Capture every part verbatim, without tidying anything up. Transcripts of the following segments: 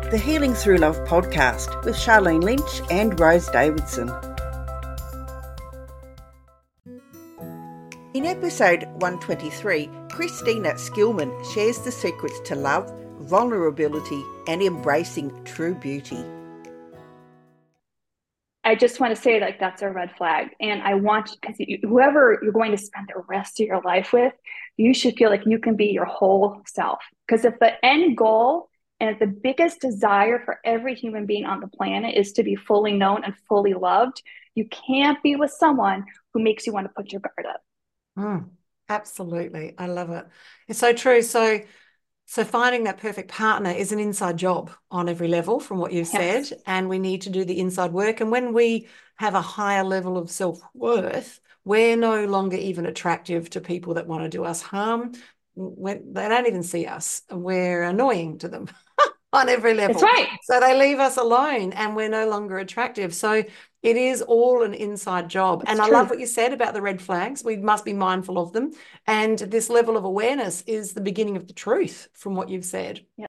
the Healing Through Love podcast with Charlene Lynch and Rose Davidson. In episode one twenty-three, Christina Skillman shares the secrets to love, vulnerability, and embracing true beauty. I just want to say, like, that's a red flag. And I want, because whoever you're going to spend the rest of your life with, you should feel like you can be your whole self. Because if the end goal and the biggest desire for every human being on the planet is to be fully known and fully loved, you can't be with someone who makes you want to put your guard up. Mm, absolutely. I love it. It's so true. So, so finding that perfect partner is an inside job on every level from what you've Yes. said, and we need to do the inside work. And when we have a higher level of self-worth, we're no longer even attractive to people that want to do us harm. When they don't even see us, we're annoying to them on every level. That's right. So they leave us alone and we're no longer attractive. So it is all an inside job. It's and I true. love what you said about the red flags. We must be mindful of them. And this level of awareness is the beginning of the truth from what you've said. Yep.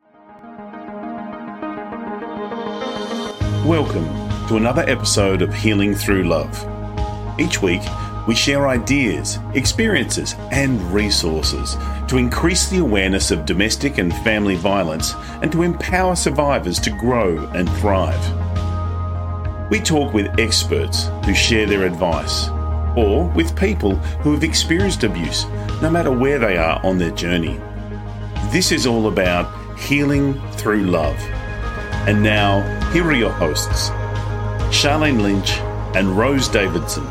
Welcome to another episode of Healing Through Love. Each week, we share ideas, experiences, and resources to increase the awareness of domestic and family violence and to empower survivors to grow and thrive. We talk with experts who share their advice, or with people who have experienced abuse, no matter where they are on their journey. This is all about healing through love. And now, here are your hosts, Charlene Lynch and Rose Davidson.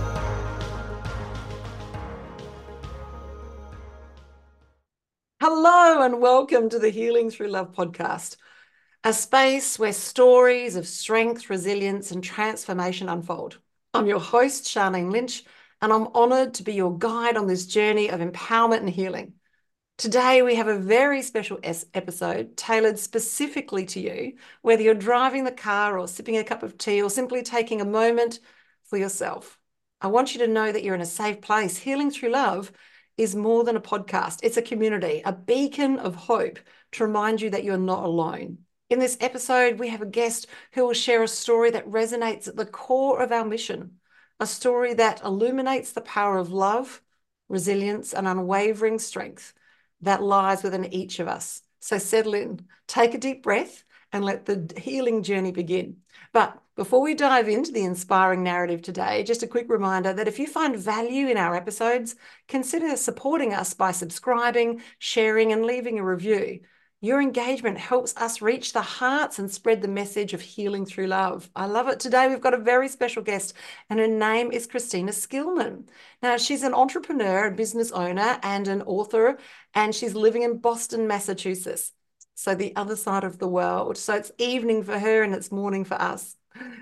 Hello and welcome to the Healing Through Love podcast, a space where stories of strength, resilience, and transformation unfold. I'm your host, Charlene Lynch, and I'm honoured to be your guide on this journey of empowerment and healing. Today, we have a very special episode tailored specifically to you, whether you're driving the car or sipping a cup of tea or simply taking a moment for yourself. I want you to know that you're in a safe place. Healing Through Love is more than a podcast. It's a community, a beacon of hope to remind you that you're not alone. In this episode, we have a guest who will share a story that resonates at the core of our mission, a story that illuminates the power of love, resilience, and unwavering strength that lies within each of us. So settle in, take a deep breath, and let the healing journey begin. But before we dive into the inspiring narrative today, just a quick reminder that if you find value in our episodes, consider supporting us by subscribing, sharing, and leaving a review. Your engagement helps us reach the hearts and spread the message of healing through love. I love it. Today, we've got a very special guest, and her name is Christina Skillman. Now, she's an entrepreneur, a business owner, and an author, and she's living in Boston, Massachusetts. So the other side of the world. So it's evening for her and it's morning for us.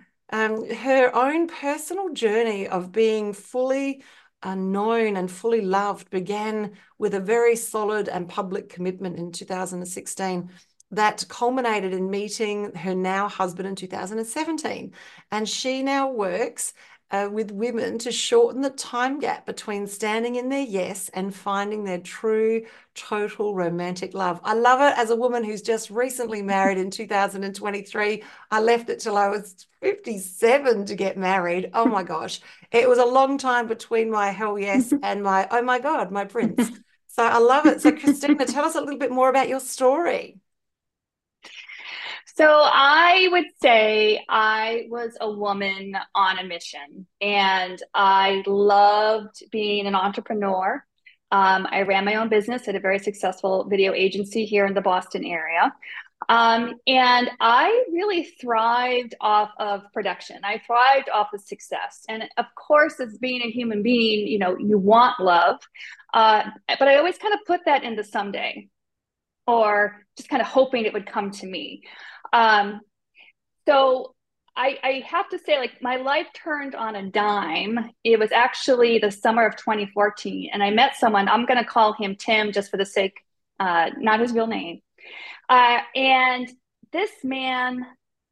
Um, her own personal journey of being fully uh, known and fully loved began with a very solid and public commitment in two thousand sixteen that culminated in meeting her now husband in two thousand seventeen. And she now works Uh, with women to shorten the time gap between standing in their yes and finding their true, total romantic love. I love it. As a woman who's just recently married in two thousand twenty-three, I left it till I was fifty-seven to get married. Oh my gosh. It was a long time between my hell yes and my, oh my God, my prince. So I love it. So Christina, tell us a little bit more about your story. So I would say I was a woman on a mission, and I loved being an entrepreneur. Um, I ran my own business at a very successful video agency here in the Boston area. Um, and I really thrived off of production. I thrived off of success. And of course, as being a human being, you know, you want love. Uh, but I always kind of put that into someday, or just kind of hoping it would come to me. Um, so I, I have to say, like, my life turned on a dime. It was actually the summer of twenty fourteen, and I met someone. I'm going to call him Tim just for the sake, uh, not his real name. Uh, and this man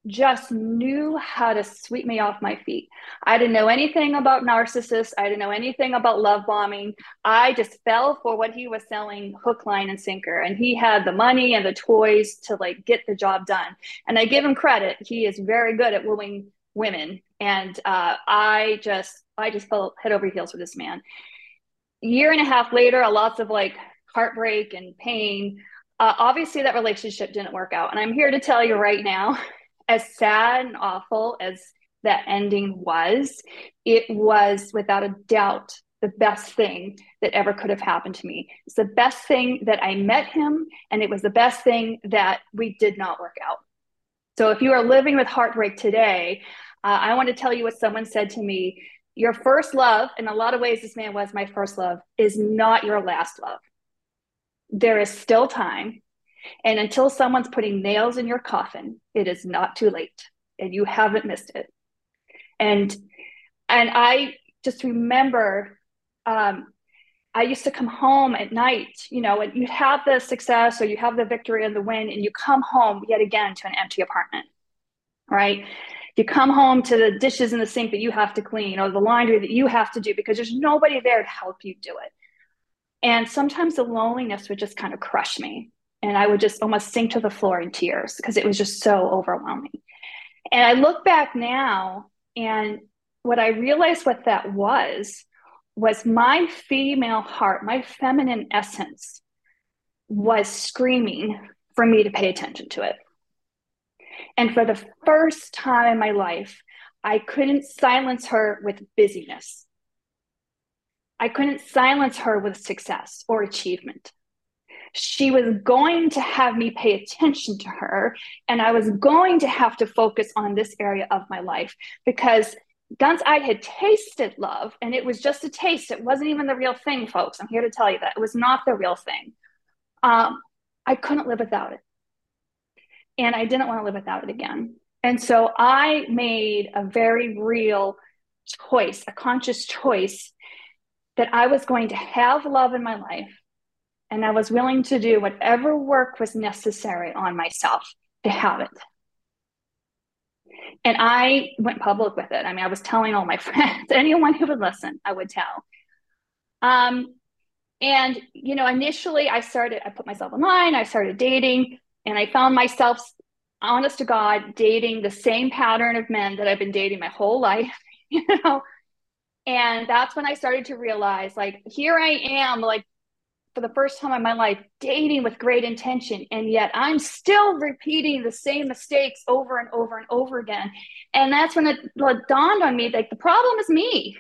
just knew how to sweep me off my feet. I didn't know anything about narcissists. I didn't know anything about love bombing. I just fell for what he was selling, hook, line, and sinker. And he had the money and the toys to like get the job done. And I give him credit. He is very good at wooing women. And uh, I just, I just fell head over heels with this man. A year and a half later, lots of like heartbreak and pain. Uh, obviously, that relationship didn't work out. And I'm here to tell you right now, as sad and awful as that ending was, it was without a doubt the best thing that ever could have happened to me. It's the best thing that I met him, and it was the best thing that we did not work out. So if you are living with heartbreak today, uh, I want to tell you what someone said to me. Your first love, in a lot of ways this man was my first love, is not your last love. There is still time. And until someone's putting nails in your coffin, it is not too late, and you haven't missed it. And and I just remember um, I used to come home at night, you know, and you have the success or you have the victory and the win, and you come home yet again to an empty apartment, right? You come home to the dishes in the sink that you have to clean, or the laundry that you have to do, because there's nobody there to help you do it. And sometimes the loneliness would just kind of crush me. And I would just almost sink to the floor in tears because it was just so overwhelming. And I look back now, and what I realized what that was, was my female heart, my feminine essence was screaming for me to pay attention to it. And for the first time in my life, I couldn't silence her with busyness. I couldn't silence her with success or achievement. She was going to have me pay attention to her, and I was going to have to focus on this area of my life, because once I had tasted love, and it was just a taste, it wasn't even the real thing, folks. I'm here to tell you that. It was not the real thing. Um, I couldn't live without it. And I didn't want to live without it again. And so I made a very real choice, a conscious choice, that I was going to have love in my life. And I was willing to do whatever work was necessary on myself to have it. And I went public with it. I mean, I was telling all my friends, anyone who would listen, I would tell. Um, and, you know, initially I started, I put myself online, I started dating, and I found myself, honest to God, dating the same pattern of men that I've been dating my whole life, you know? And that's when I started to realize, like, here I am, like, for the first time in my life, dating with great intention, and yet I'm still repeating the same mistakes over and over and over again. And that's when it, it dawned on me, like, the problem is me.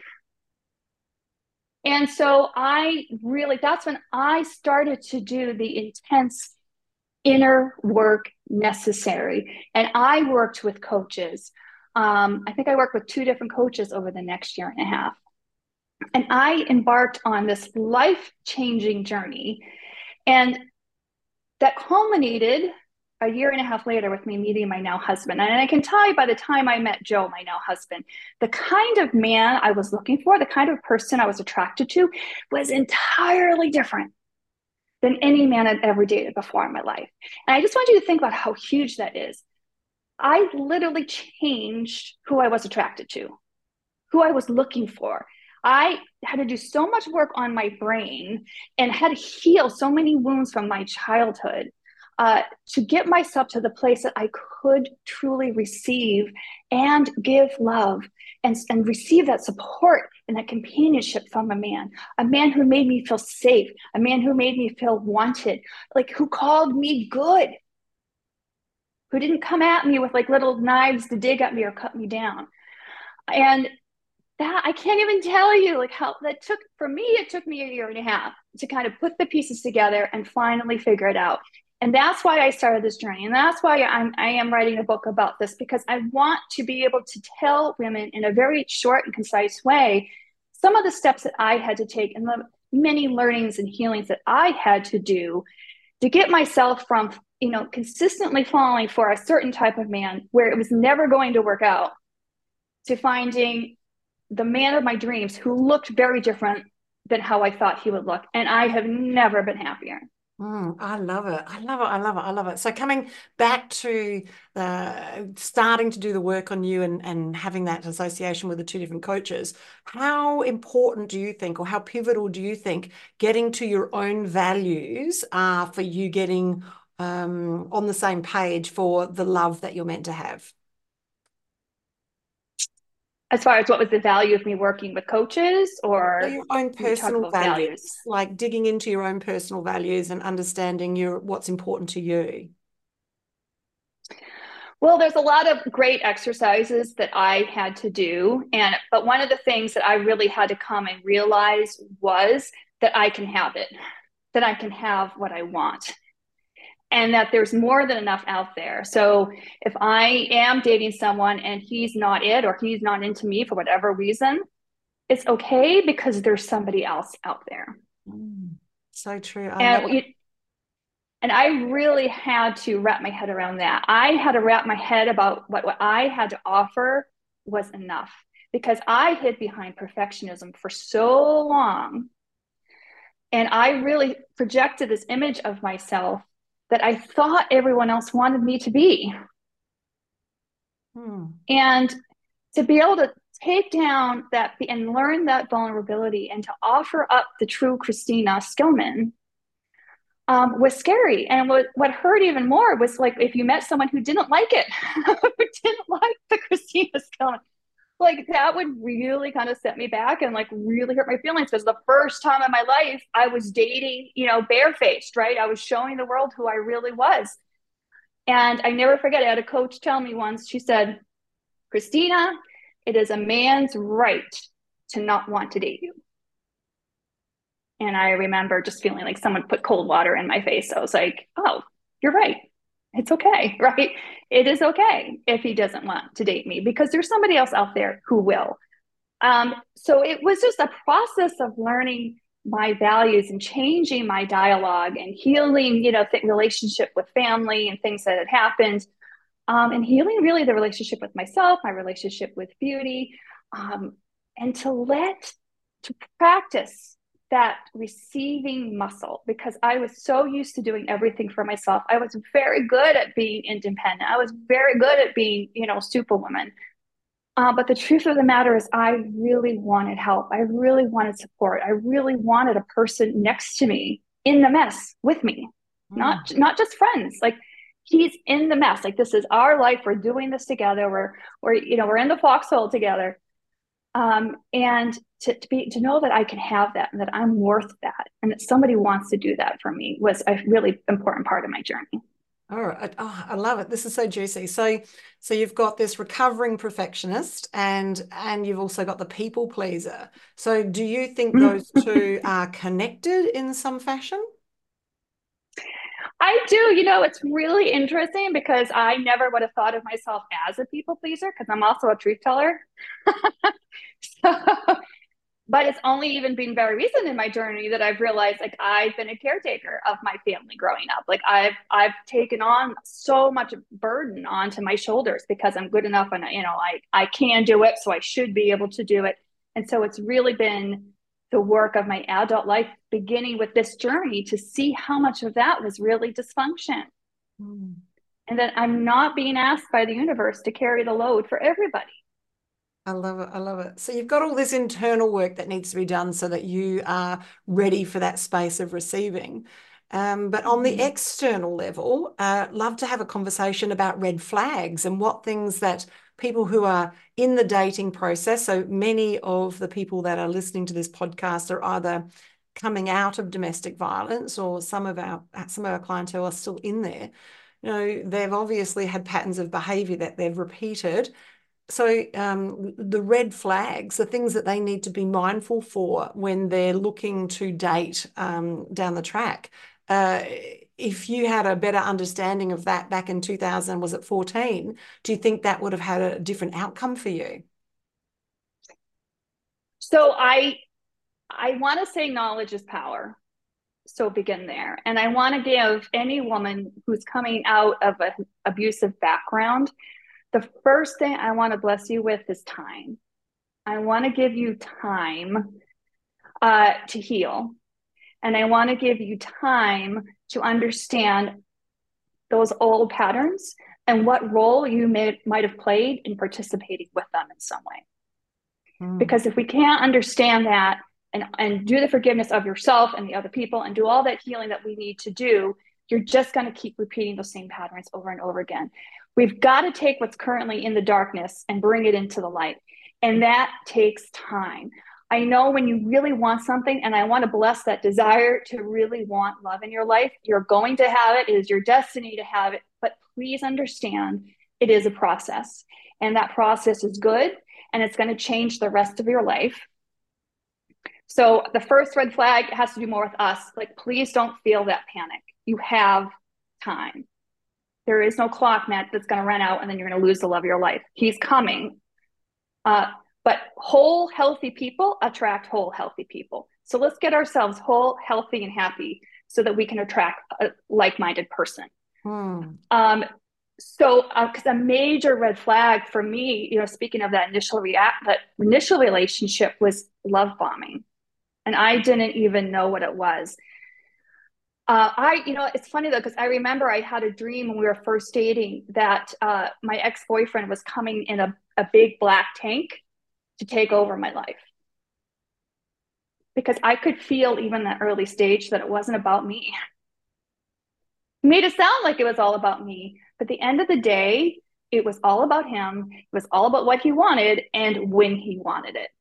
And so I really, that's when I started to do the intense inner work necessary. And I worked with coaches. Um, I think I worked with two different coaches over the next year and a half. And I embarked on this life-changing journey. And that culminated a year and a half later with me meeting my now husband. And I can tell you, by the time I met Joe, my now husband, the kind of man I was looking for, the kind of person I was attracted to, was entirely different than any man I'd ever dated before in my life. And I just want you to think about how huge that is. I literally changed who I was attracted to, who I was looking for. I had to do so much work on my brain and had to heal so many wounds from my childhood uh, to get myself to the place that I could truly receive and give love and, and receive that support and that companionship from a man, a man who made me feel safe, a man who made me feel wanted, like who called me good, who didn't come at me with like little knives to dig at me or cut me down. And that, I can't even tell you like how that took, for me, it took me a year and a half to kind of put the pieces together and finally figure it out. And that's why I started this journey. And that's why I'm, I am writing a book about this, because I want to be able to tell women in a very short and concise way some of the steps that I had to take and the many learnings and healings that I had to do to get myself from, you know, consistently falling for a certain type of man where it was never going to work out, to finding the man of my dreams who looked very different than how I thought he would look. And I have never been happier. Mm, I love it. I love it. I love it. I love it. So coming back to the starting to do the work on you and, and having that association with the two different coaches, how important do you think, or how pivotal do you think getting to your own values are for you getting um, on the same page for the love that you're meant to have? As far as what was the value of me working with coaches, So or your own you talk personal about values, values? like digging into your own personal values and understanding your what's important to you. Well, there's a lot of great exercises that I had to do. And, but one of the things that I really had to come and realize was that I can have it, that I can have what I want, and that there's more than enough out there. So if I am dating someone and he's not it, or he's not into me for whatever reason, it's okay, because there's somebody else out there. Mm, so true. I love And you, and I really had to wrap my head around that. I had to wrap my head about what, what I had to offer was enough, because I hid behind perfectionism for so long. And I really projected this image of myself that I thought everyone else wanted me to be. Hmm. And to be able to take down that and learn that vulnerability and to offer up the true Christina Skillman um, was scary. And what, what hurt even more was like if you met someone who didn't like it, who didn't like the Christina Skillman, like that would really kind of set me back and like really hurt my feelings, because the first time in my life I was dating, you know, barefaced, right? I was showing the world who I really was. And I never forget, I had a coach tell me once, she said, Christina, it is a man's right to not want to date you. And I remember just feeling like someone put cold water in my face. I was like, oh, you're right. It's okay, right? It is okay if he doesn't want to date me, because there's somebody else out there who will. Um, so it was just a process of learning my values and changing my dialogue and healing, you know, th- relationship with family and things that had happened, um, and healing really the relationship with myself, my relationship with beauty, um, and to let, to practice that receiving muscle, because I was so used to doing everything for myself. I was very good at being independent. I was very good at being, you know, superwoman. Uh, but the truth of the matter is I really wanted help. I really wanted support. I really wanted a person next to me in the mess with me, Mm. not, not just friends. Like, he's in the mess. Like, this is our life. We're doing this together. We're, we're, you know, we're in the foxhole together. Um, and to, to be, to know that I can have that and that I'm worth that and that somebody wants to do that for me was a really important part of my journey. All right. Oh, I love it. This is so juicy. So, so you've got this recovering perfectionist, and and you've also got the people pleaser. So, do you think those two are connected in some fashion? I do. You know, it's really interesting because I never would have thought of myself as a people pleaser, because I'm also a truth teller. So, but it's only even been very recent in my journey that I've realized, like, I've been a caretaker of my family growing up. Like, I've I've taken on so much burden onto my shoulders because I'm good enough, and you know, I I can do it, so I should be able to do it. And so it's really been the work of my adult life, beginning with this journey, to see how much of that was really dysfunction. Mm. And that I'm not being asked by the universe to carry the load for everybody. I love it. I love it. So you've got all this internal work that needs to be done so that you are ready for that space of receiving. Um, but on the Mm-hmm. external level, uh, love to have a conversation about red flags and what things that people who are in the dating process, so many of the people that are listening to this podcast are either coming out of domestic violence, or some of our some of our clientele are still in there. You know, they've obviously had patterns of behavior that they've repeated. So um, the red flags, the things that they need to be mindful for when they're looking to date um, down the track. Uh, if you had a better understanding of that back in two thousand, was it fourteen, do you think that would have had a different outcome for you? So I I want to say knowledge is power. So begin there. And I want to give any woman who's coming out of an abusive background, the first thing I want to bless you with is time. I want to give you time uh, to heal. And I want to give you time to understand those old patterns and what role you may, might have played in participating with them in some way. Mm. Because if we can't understand that and, and do the forgiveness of yourself and the other people and do all that healing that we need to do, you're just going to keep repeating those same patterns over and over again. We've got to take what's currently in the darkness and bring it into the light. And that takes time. I know when you really want something, and I want to bless that desire to really want love in your life, you're going to have it. It is your destiny to have it. But please understand, it is a process. And that process is good, and it's going to change the rest of your life. So the first red flag has to do more with us. Like, please don't feel that panic. You have time. There is no clock, Matt, that's going to run out and then you're going to lose the love of your life. He's coming. Uh, but whole, healthy people attract whole, healthy people. So let's get ourselves whole, healthy, and happy so that we can attract a like-minded person. Hmm. Um, so, because uh, a major red flag for me, you know, speaking of that initial react, that initial relationship was love bombing, and I didn't even know what it was. Uh, I, you know, it's funny though, because I remember I had a dream when we were first dating that uh, my ex-boyfriend was coming in a, a big black tank to take over my life. Because I could feel even that early stage that it wasn't about me. It made it sound like it was all about me. But at the end of the day, it was all about him. It was all about what he wanted and when he wanted it.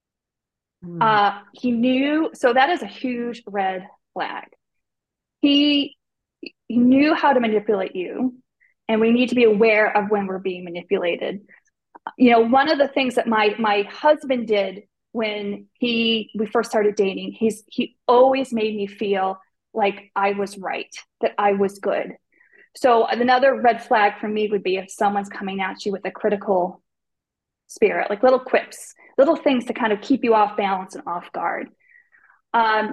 Mm. Uh, he knew, so that is a huge red flag. He, he knew how to manipulate you, and we need to be aware of when we're being manipulated. You know, one of the things that my my husband did when he we first started dating, he's he always made me feel like I was right, that I was good. So another red flag for me would be if someone's coming at you with a critical spirit, like little quips, little things to kind of keep you off balance and off guard. Um,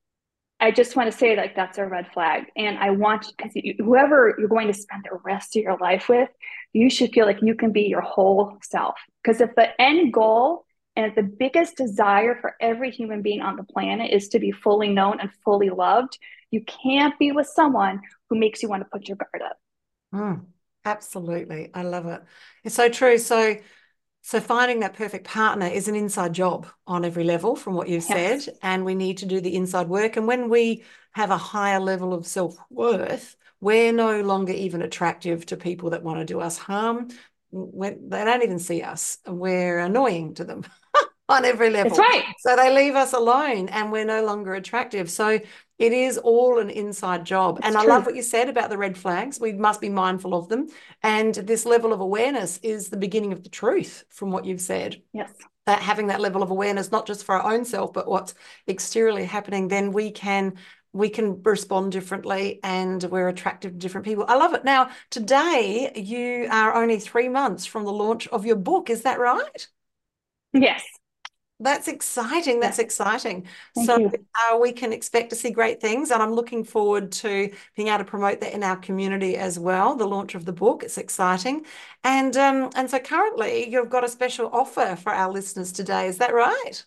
I just want to say, like, that's a red flag. And I want, because you, whoever you're going to spend the rest of your life with, you should feel like you can be your whole self. Because if the end goal and the biggest desire for every human being on the planet is to be fully known and fully loved, you can't be with someone who makes you want to put your guard up. Mm, absolutely. I love it. It's so true. So So finding that perfect partner is an inside job on every level from what you've yes. said, and we need to do the inside work. And when we have a higher level of self-worth, we're no longer even attractive to people that want to do us harm. When they don't even see us. We're annoying to them on every level. That's right. So they leave us alone and we're no longer attractive. So it is all an inside job. It's and I true. love what you said about the red flags. We must be mindful of them. And this level of awareness is the beginning of the truth from what you've said. Yes. That having that level of awareness, not just for our own self, but what's exteriorly happening, then we can we can respond differently and we're attractive to different people. I love it. Now, today you are only three months from the launch of your book. Is that right? Yes. That's exciting. That's yeah. exciting. Thank so uh, we can expect to see great things, and I'm looking forward to being able to promote that in our community as well, the launch of the book. It's exciting. And, um, and so currently you've got a special offer for our listeners today. Is that right?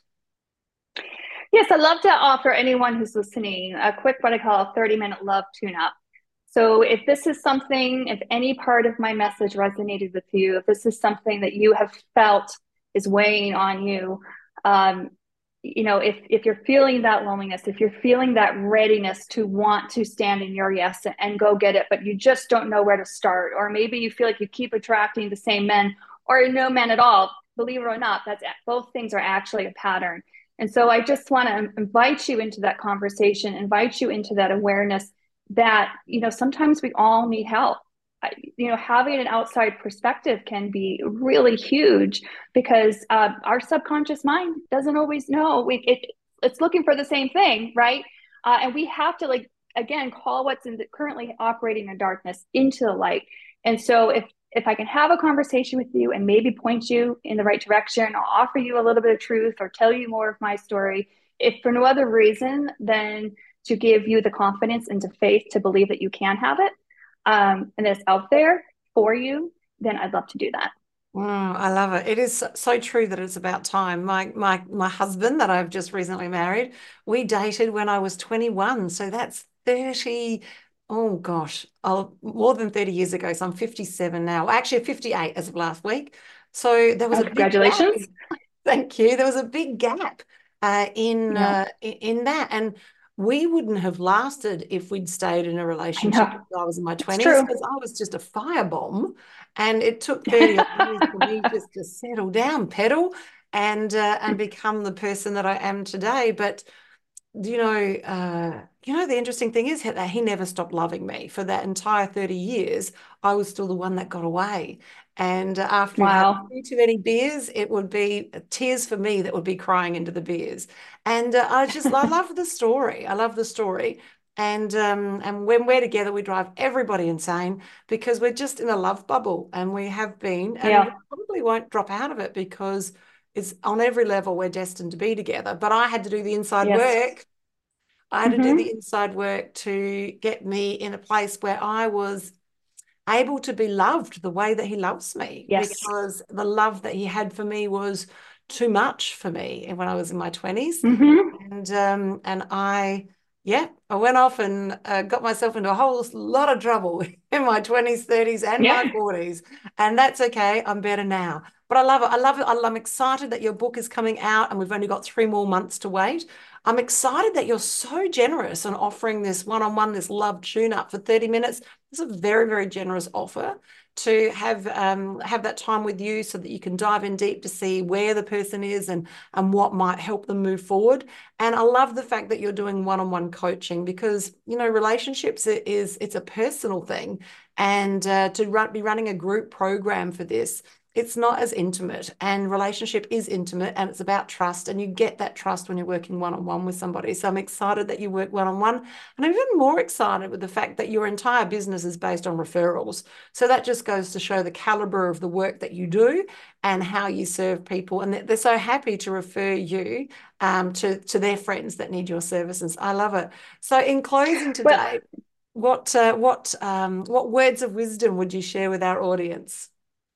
Yes, I'd love to offer anyone who's listening a quick, what I call a thirty minute love tune-up. So if this is something, if any part of my message resonated with you, if this is something that you have felt is weighing on you, Um, you know, if, if you're feeling that loneliness, if you're feeling that readiness to want to stand in your yes and, and go get it, but you just don't know where to start, or maybe you feel like you keep attracting the same men or no men at all, believe it or not, that's both things are actually a pattern. And so I just want to invite you into that conversation, invite you into that awareness that, you know, sometimes we all need help. You know, having an outside perspective can be really huge because uh, our subconscious mind doesn't always know. We, it, it's looking for the same thing, right? Uh, and we have to, like, again, call what's in the, currently operating in darkness into the light. And so if if I can have a conversation with you and maybe point you in the right direction, I'll offer you a little bit of truth or tell you more of my story, if for no other reason than to give you the confidence and the faith to believe that you can have it, um, and it's out there for you, then I'd love to do that. Mm, I love it. It is so true that it's about time. My my my husband that I've just recently married, we dated when I was twenty-one. So that's thirty, oh gosh, I'll, more than thirty years ago. So I'm fifty-seven now. Actually, fifty-eight as of last week. So there was Oh, a big gap. congratulations. Thank you. There was a big gap uh, in Yeah, uh, in in that, and we wouldn't have lasted if we'd stayed in a I relationship know. when I was in my It's twenties, true. because I was just a firebomb, and it took thirty odd years for me just to settle down, pedal, and uh, and become the person that I am today. But you know, uh, you know, the interesting thing is that he never stopped loving me for that entire thirty years. I was still the one that got away. And uh, after we've had Wow. too, too many beers, it would be tears for me that would be crying into the beers. And uh, I just, I love the story. I love the story. And um, and when we're together, we drive everybody insane because we're just in a love bubble, and we have been, and we Yeah. probably won't drop out of it because it's on every level we're destined to be together. But I had to do the inside Yes. work. I had to do the Mm-hmm. inside work to get me in a place where I was able to be loved the way that he loves me, Yes. because the love that he had for me was too much for me when I was in my twenties. Mm-hmm. And um, and I, yeah, I went off and uh, got myself into a whole lot of trouble in my twenties, thirties, and my Yeah. forties. And that's okay. I'm better now. But I love it. I love it. I'm excited that your book is coming out, and we've only got three more months to wait. I'm excited that you're so generous on offering this one-on-one, this love tune-up for thirty minutes. It's a very, very generous offer to have um, have that time with you so that you can dive in deep to see where the person is and, and what might help them move forward. And I love the fact that you're doing one-on-one coaching, because, you know, relationships is, it's a personal thing. And uh, to run, be running a group program for this, it's not as intimate, and relationship is intimate, and it's about trust, and you get that trust when you're working one-on-one with somebody. So I'm excited that you work one-on-one, and I'm even more excited with the fact that your entire business is based on referrals. So that just goes to show the caliber of the work that you do and how you serve people, and they're so happy to refer you um, to, to their friends that need your services. I love it. So in closing Well, today, what uh, what um, what words of wisdom would you share with our audience?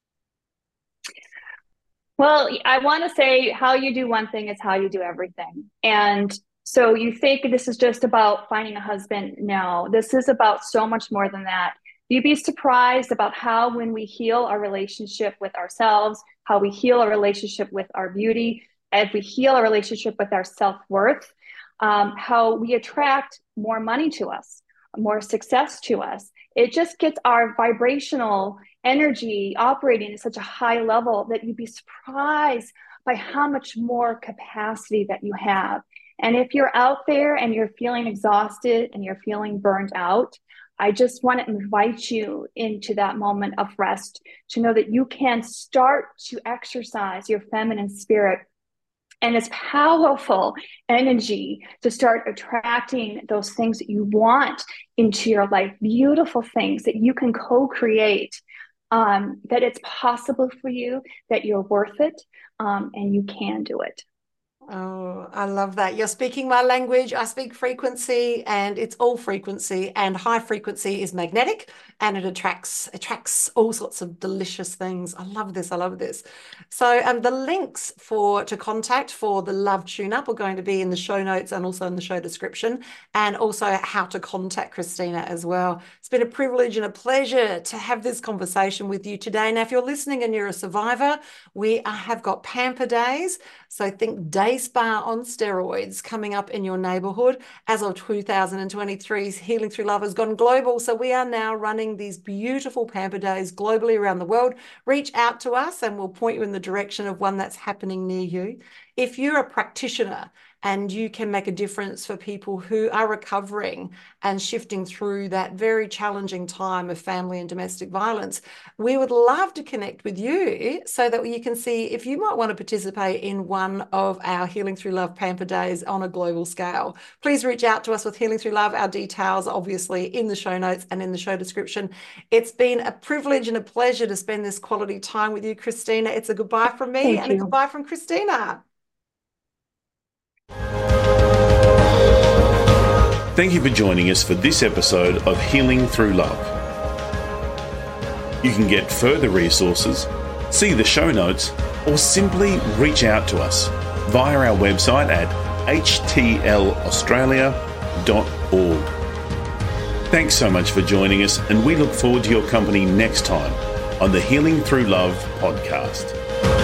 well, I want to say how you do one thing is how you do everything. And so you think this is just about finding a husband. No, this is about so much more than that. You'd be surprised about how, when we heal our relationship with ourselves, how we heal our relationship with our beauty, if we heal our relationship with our self-worth, um, how we attract more money to us, more success to us. It just gets our vibrational energy operating at such a high level that you'd be surprised by how much more capacity that you have. And if you're out there and you're feeling exhausted and you're feeling burned out, I just want to invite you into that moment of rest, to know that you can start to exercise your feminine spirit and it's powerful energy to start attracting those things that you want into your life, beautiful things that you can co-create, um, that it's possible for you, that you're worth it, um, and you can do it. Oh, I love that. You're speaking my language. I speak frequency, and it's all frequency, and high frequency is magnetic, and it attracts attracts all sorts of delicious things. I love this. I love this. So um, the links for to contact for the Love Tune Up are going to be in the show notes and also in the show description, and also how to contact Christina as well. It's been a privilege and a pleasure to have this conversation with you today. Now, if you're listening and you're a survivor, we have got Pamper Days. So think day spa on steroids coming up in your neighborhood. As of two thousand twenty-three, Healing Through Love has gone global. So we are now running these beautiful Pamper Days globally around the world. Reach out to us and we'll point you in the direction of one that's happening near you. If you're a practitioner and you can make a difference for people who are recovering and shifting through that very challenging time of family and domestic violence, we would love to connect with you so that you can see if you might want to participate in one of our Healing Through Love Pamper Days on a global scale. Please reach out to us with Healing Through Love. Our details are obviously in the show notes and in the show description. It's been a privilege and a pleasure to spend this quality time with you, Christina. It's a goodbye from me Thank and you. a goodbye from Christina. Thank you for joining us for this episode of Healing Through Love. You can get further resources, see the show notes, or simply reach out to us via our website at h t l australia dot org. Thanks so much for joining us, and we look forward to your company next time on the Healing Through Love podcast.